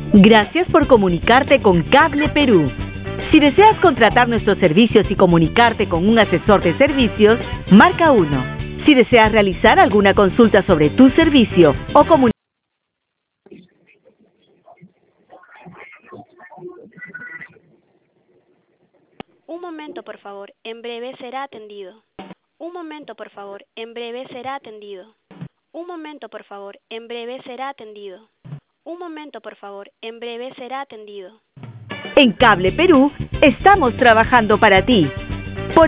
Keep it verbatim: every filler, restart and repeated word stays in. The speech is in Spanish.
Gracias por comunicarte con Cable Perú. Si deseas contratar nuestros servicios y comunicarte con un asesor de servicios, marca uno. Si deseas realizar alguna consulta sobre tu servicio o comunicar... Un momento, por favor. En breve será atendido. Un momento, por favor. En breve será atendido. Un momento, por favor. En breve será atendido. Un momento, por favor. En breve será atendido. En Cable Perú, estamos trabajando para ti.